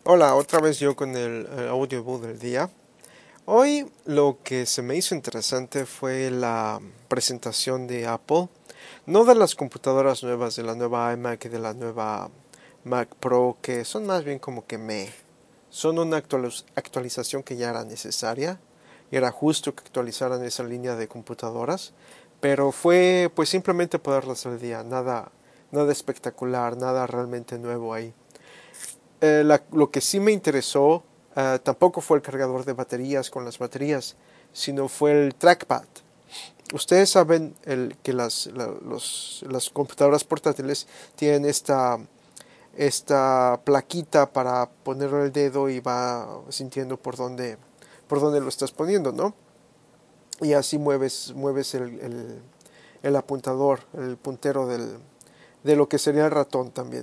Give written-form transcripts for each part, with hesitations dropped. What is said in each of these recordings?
Hola, otra vez yo con el audiobook del día. Hoy lo que se me hizo interesante fue la presentación de Apple, no de las computadoras nuevas, de la nueva iMac y de la nueva Mac Pro, que son más bien como que son una actualización que ya era necesaria y era justo que actualizaran esa línea de computadoras, pero fue pues simplemente poderlas al día, nada espectacular, nada realmente nuevo ahí. Lo que sí me interesó tampoco fue el cargador de baterías con las baterías, sino fue el trackpad. Ustedes saben que las computadoras portátiles tienen esta plaquita para poner el dedo y va sintiendo por dónde lo estás poniendo, ¿no? Y así mueves el apuntador, el puntero de lo que sería el ratón también.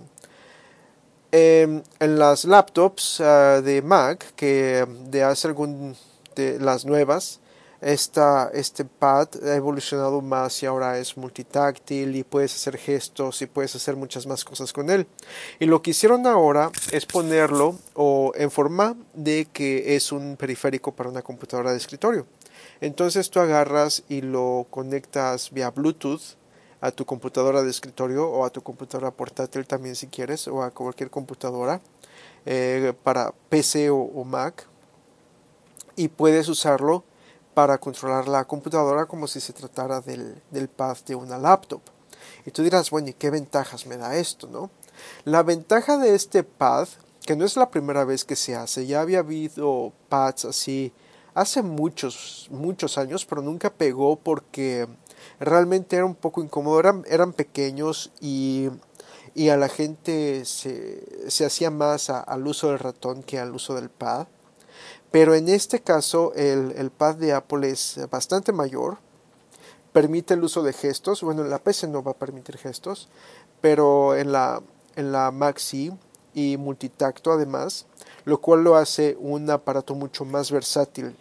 En las laptops de Mac, que de hace de las nuevas, este pad ha evolucionado más y ahora es multitáctil y puedes hacer gestos y puedes hacer muchas más cosas con él. Y lo que hicieron ahora es ponerlo en forma de que es un periférico para una computadora de escritorio. Entonces tú agarras y lo conectas vía Bluetooth a tu computadora de escritorio o a tu computadora portátil también si quieres, o a cualquier computadora para PC o Mac, y puedes usarlo para controlar la computadora como si se tratara del pad de una laptop. Y tú dirás, bueno, ¿y qué ventajas me da esto, no? La ventaja de este pad, que no es la primera vez que se hace, ya había habido pads así hace muchos años, pero nunca pegó porque realmente era un poco incómodo, eran pequeños y a la gente se hacía más al uso del ratón que al uso del pad. Pero en este caso el pad de Apple es bastante mayor, permite el uso de gestos, bueno, en la PC no va a permitir gestos, pero en la Mac sí, y multitacto además, lo cual lo hace un aparato mucho más versátil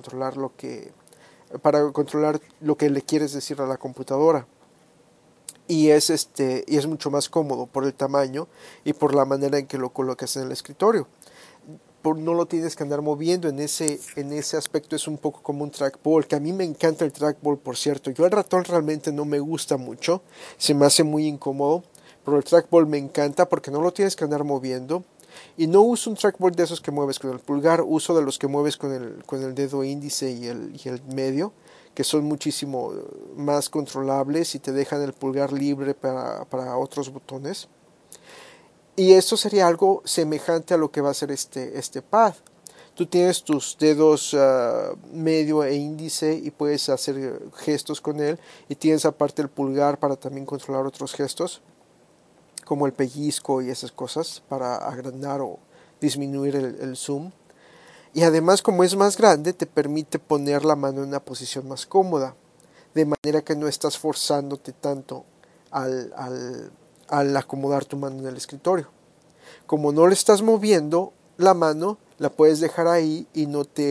para controlar lo que le quieres decir a la computadora. Y es mucho más cómodo por el tamaño y por la manera en que lo colocas en el escritorio. No lo tienes que andar moviendo en ese aspecto. Es un poco como un trackball, que a mí me encanta el trackball, por cierto. Yo el ratón realmente no me gusta mucho, se me hace muy incómodo, pero el trackball me encanta porque no lo tienes que andar moviendo. Y no uso un trackball de esos que mueves con el pulgar, uso de los que mueves con el dedo índice y el medio, que son muchísimo más controlables y te dejan el pulgar libre para otros botones. Y eso sería algo semejante a lo que va a ser este pad. Tú tienes tus dedos medio e índice y puedes hacer gestos con él. Y tienes aparte el pulgar para también controlar otros gestos, como el pellizco y esas cosas, para agrandar o disminuir el zoom. Y además, como es más grande, te permite poner la mano en una posición más cómoda, de manera que no estás forzándote tanto al, al, al acomodar tu mano en el escritorio. Como no le estás moviendo la mano, la puedes dejar ahí y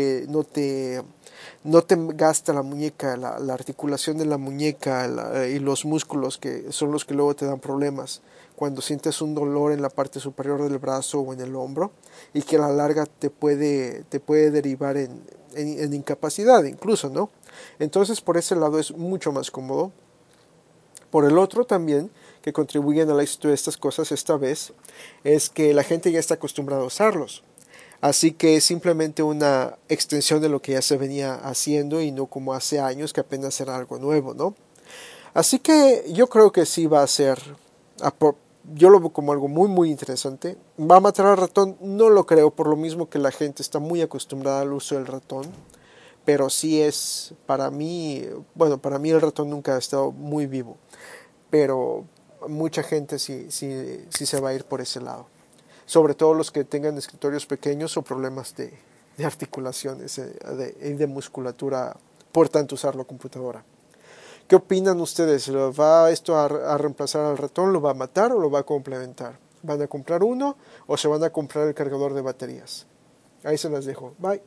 no te gasta la muñeca, la articulación de la muñeca y los músculos que son los que luego te dan problemas cuando sientes un dolor en la parte superior del brazo o en el hombro, y que a la larga te puede derivar en incapacidad incluso, ¿no? Entonces por ese lado es mucho más cómodo. Por el otro también, que contribuyen al éxito de estas cosas esta vez, es que la gente ya está acostumbrada a usarlos. Así que es simplemente una extensión de lo que ya se venía haciendo y no como hace años que apenas era algo nuevo, ¿no? Así que yo creo que sí va a ser, yo lo veo como algo muy interesante. ¿Va a matar al ratón? No lo creo, por lo mismo que la gente está muy acostumbrada al uso del ratón. Pero sí es, para mí, bueno, para mí el ratón nunca ha estado muy vivo, pero mucha gente sí se va a ir por ese lado. Sobre todo los que tengan escritorios pequeños o problemas de articulaciones y de musculatura por tanto usar la computadora. ¿Qué opinan ustedes? ¿Va esto a reemplazar al ratón? ¿Lo va a matar o lo va a complementar? ¿Van a comprar uno o se van a comprar el cargador de baterías? Ahí se las dejo. Bye.